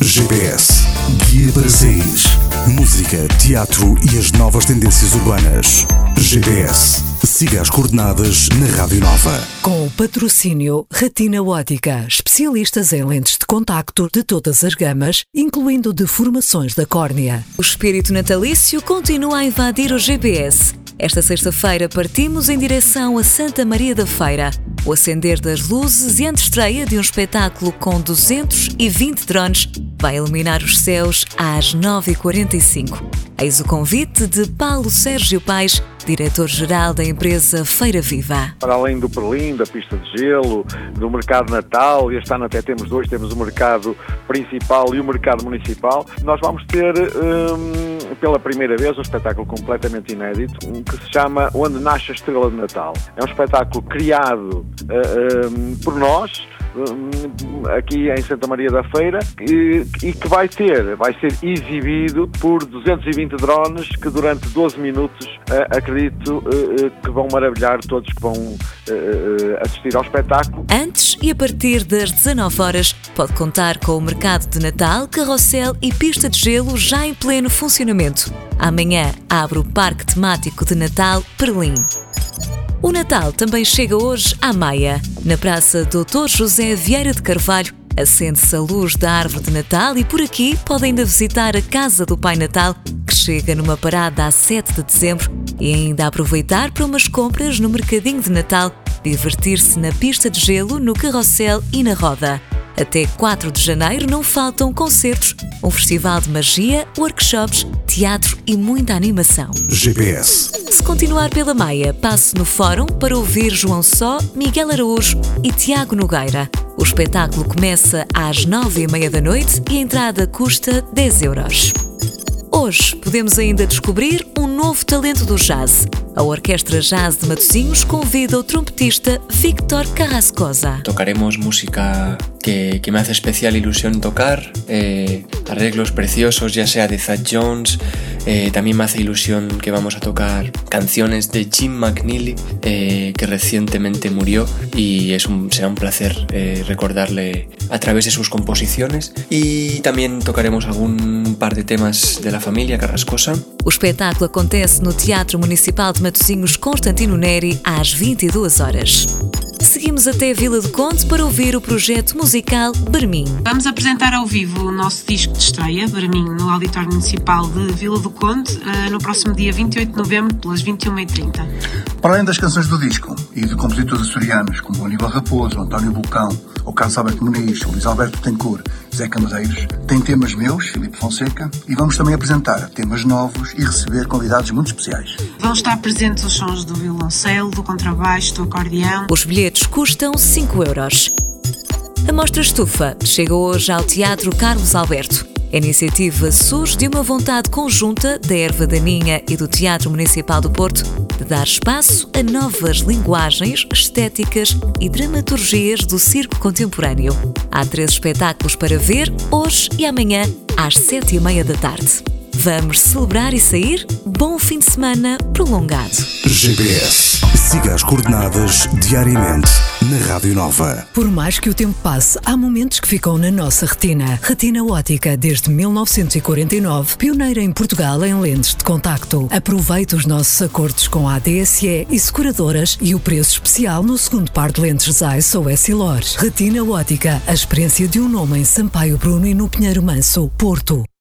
GPS, guia para sair. Música, teatro e as novas tendências urbanas. GPS, siga as coordenadas na Rádio Nova. Com o patrocínio Retina Ótica, especialistas em lentes de contacto de todas as gamas, incluindo deformações da córnea. O espírito natalício continua a invadir o GPS. Esta sexta-feira partimos em direção a Santa Maria da Feira. O acender das luzes e a antestreia de um espetáculo com 220 drones vai iluminar os céus às 9h45. Eis o convite de Paulo Sérgio Paes, diretor-geral da empresa Feira Viva. Para além do Perlim, da pista de gelo, do mercado Natal, este ano até temos dois, temos o mercado principal e o mercado municipal, nós vamos ter pela primeira vez um espetáculo completamente inédito que se chama Onde Nasce a Estrela de Natal. É um espetáculo criado por nós, aqui em Santa Maria da Feira, e que vai ser exibido por 220 drones que durante 12 minutos acredito que vão maravilhar todos que vão assistir ao espetáculo. Antes e a partir das 19 horas pode contar com o mercado de Natal, carrossel e pista de gelo já em pleno funcionamento. Amanhã abre o Parque Temático de Natal Perlim. O Natal também chega hoje à Maia. Na Praça Dr. José Vieira de Carvalho, acende-se a luz da árvore de Natal e por aqui podem ainda visitar a Casa do Pai Natal, que chega numa parada a 7 de dezembro, e ainda aproveitar para umas compras no Mercadinho de Natal, divertir-se na pista de gelo, no carrossel e na roda. Até 4 de janeiro não faltam concertos, um festival de magia, workshops, teatro e muita animação. GPS. Se continuar pela Maia, passe no Fórum para ouvir João Só, Miguel Araújo e Tiago Nogueira. O espetáculo começa às 9h30 da noite e a entrada custa 10 euros. Hoje podemos ainda descobrir um novo talento do jazz. A Orquestra Jazz de Matosinhos convida o trompetista Víctor Carrascosa. Tocaremos música que me hace especial ilusión tocar, arreglos preciosos, ya sea de Thad Jones, también me hace ilusión que vamos a tocar canciones de Jim McNeely, que recientemente murió, y será un placer recordarle a través de sus composiciones, y también tocaremos algún par de temas de la familia Carrascosa. O espetáculo acontece no Teatro Municipal de Matosinhos Constantino Neri às 22 horas. Seguimos até Vila do Conde para ouvir o projeto musical Bermin. Vamos apresentar ao vivo o nosso disco de estreia, Bermin, no Auditório Municipal de Vila do Conde, no próximo dia 28 de novembro, pelas 21h30. Para além das canções do disco e de compositores açorianos como Aníbal Raposo, António Bulcão, ou Carlos Alberto Muniz, ou Luís Alberto Tencourt, Zé Camadeiros, tem temas meus, Filipe Fonseca, e vamos também apresentar temas novos e receber convidados muito especiais. Vão estar presentes os sons do violoncelo, do contrabaixo, do acordeão. Os bilhetes custam 5 euros. A Mostra Estufa chega hoje ao Teatro Carlos Alberto. A iniciativa surge de uma vontade conjunta da Erva Daninha e do Teatro Municipal do Porto de dar espaço a novas linguagens, estéticas e dramaturgias do circo contemporâneo. Há 3 espetáculos para ver, hoje e amanhã, às 7h30 da tarde. Vamos celebrar e sair? Bom fim de semana prolongado. GPS. Siga as coordenadas diariamente na Rádio Nova. Por mais que o tempo passe, há momentos que ficam na nossa retina. Retina Ótica, desde 1949, pioneira em Portugal em lentes de contacto. Aproveite os nossos acordos com a ADSE e seguradoras e o preço especial no segundo par de lentes Zeiss ou Essilor. Retina Ótica, a experiência de um nome em Sampaio Bruno e no Pinheiro Manso, Porto.